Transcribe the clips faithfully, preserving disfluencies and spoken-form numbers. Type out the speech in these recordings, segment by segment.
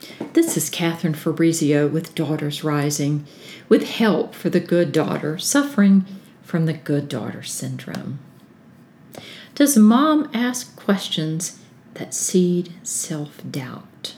This is Catherine Fabrizio with Daughters Rising, with help for the good daughter suffering from the good daughter syndrome. Does mom ask questions that seed self-doubt?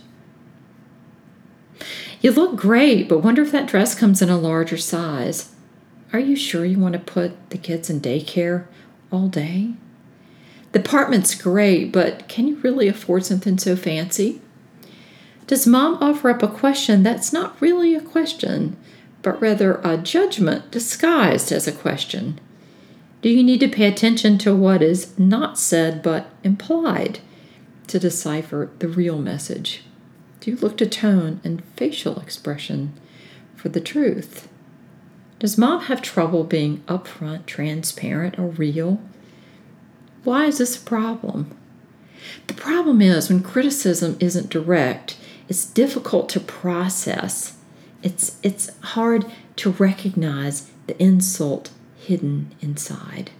You look great, but wonder if that dress comes in a larger size. Are you sure you want to put the kids in daycare all day? The apartment's great, but can you really afford something so fancy? Does mom offer up a question that's not really a question, but rather a judgment disguised as a question? Do you need to pay attention to what is not said but implied to decipher the real message? Do you look to tone and facial expression for the truth? Does mom have trouble being upfront, transparent, or real? Why is this a problem? The problem is when criticism isn't direct, it's difficult to process. It's, it's hard to recognize the insult hidden inside.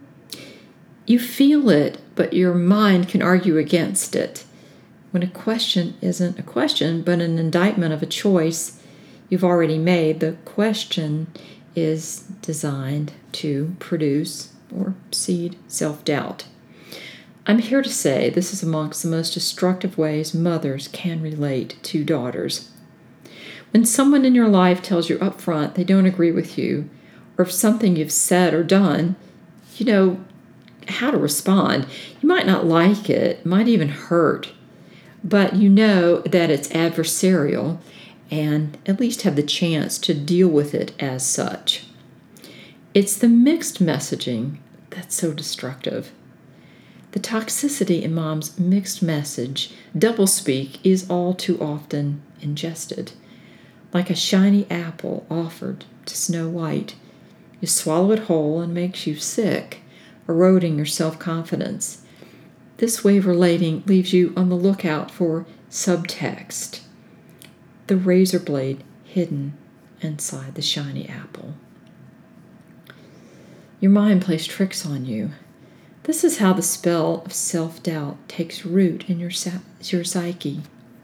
You feel it, but your mind can argue against it. When a question isn't a question, but an indictment of a choice you've already made, the question is designed to produce or seed self-doubt. I'm here to say this is amongst the most destructive ways mothers can relate to daughters. When someone in your life tells you up front they don't agree with you, or if something you've said or done, you know how to respond. You might not like it, might even hurt, but you know that it's adversarial and at least have the chance to deal with it as such. It's the mixed messaging that's so destructive. The toxicity in mom's mixed message, doublespeak, is all too often ingested. Like a shiny apple offered to Snow White, you swallow it whole and makes you sick, eroding your self-confidence. This way of relating leaves you on the lookout for subtext, the razor blade hidden inside the shiny apple. Your mind plays tricks on you. This is how the spell of self-doubt takes root in your, your psyche.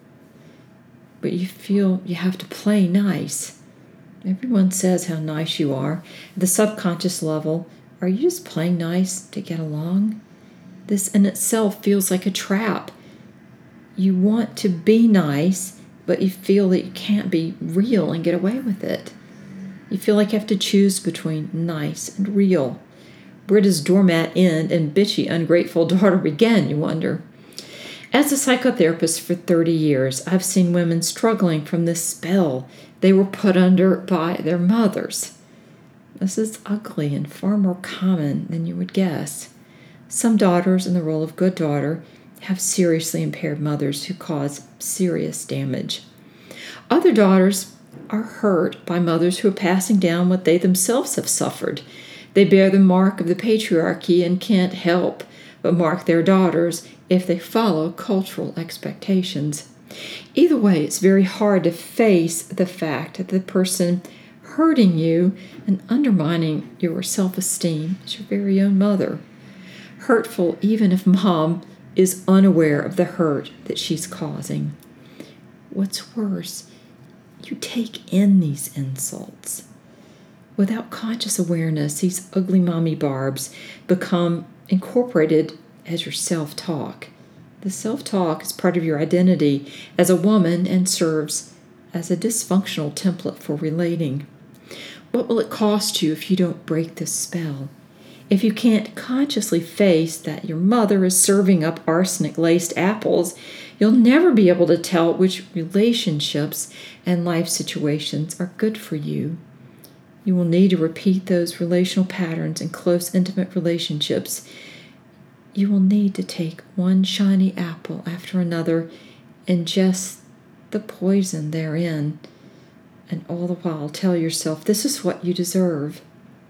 But you feel you have to play nice. Everyone says how nice you are. At the subconscious level, are you just playing nice to get along? This in itself feels like a trap. You want to be nice, but you feel that you can't be real and get away with it. You feel like you have to choose between nice and real. Where does doormat end and bitchy, ungrateful daughter begin, you wonder? As a psychotherapist for thirty years, I've seen women struggling from this spell they were put under by their mothers. This is ugly and far more common than you would guess. Some daughters in the role of good daughter have seriously impaired mothers who cause serious damage. Other daughters are hurt by mothers who are passing down what they themselves have suffered. They bear the mark of the patriarchy and can't help but mark their daughters if they follow cultural expectations. Either way, it's very hard to face the fact that the person hurting you and undermining your self-esteem is your very own mother. Hurtful even if mom is unaware of the hurt that she's causing. What's worse, you take in these insults. Without conscious awareness, these ugly mommy barbs become incorporated as your self-talk. The self-talk is part of your identity as a woman and serves as a dysfunctional template for relating. What will it cost you if you don't break this spell? If you can't consciously face that your mother is serving up arsenic-laced apples, you'll never be able to tell which relationships and life situations are good for you. You will need to repeat those relational patterns in close, intimate relationships. You will need to take one shiny apple after another, ingest the poison therein, and all the while tell yourself this is what you deserve.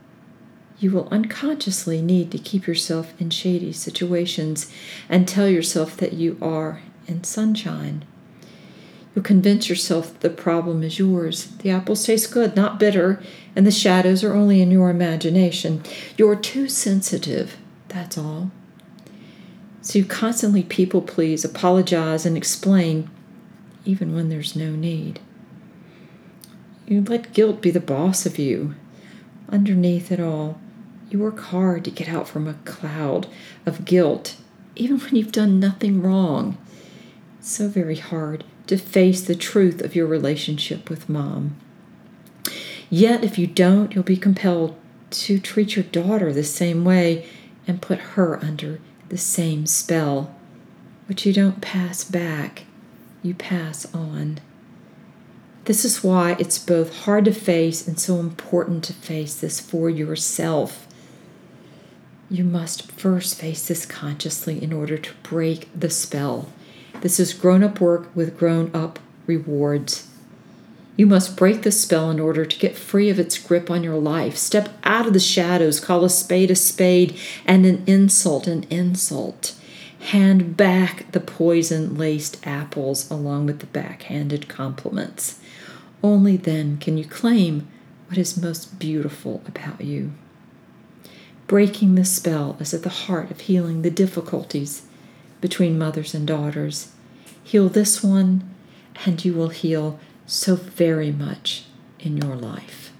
You will unconsciously need to keep yourself in shady situations and tell yourself that you are in sunshine. You'll convince yourself that the problem is yours. The apples taste good, not bitter, and the shadows are only in your imagination. You're too sensitive, that's all. So you constantly people please, apologize, and explain, even when there's no need. You let guilt be the boss of you. Underneath it all, you work hard to get out from a cloud of guilt, even when you've done nothing wrong. It's so very hard to face the truth of your relationship with Mom. Yet, if you don't, you'll be compelled to treat your daughter the same way and put her under the same spell. But you don't pass back, you pass on. This is why it's both hard to face and so important to face this for yourself. You must first face this consciously in order to break the spell. This is grown-up work with grown-up rewards. You must break the spell in order to get free of its grip on your life. Step out of the shadows, call a spade a spade, and an insult an insult. Hand back the poison-laced apples along with the backhanded compliments. Only then can you claim what is most beautiful about you. Breaking the spell is at the heart of healing the difficulties between mothers and daughters. Heal this one, and you will heal so very much in your life.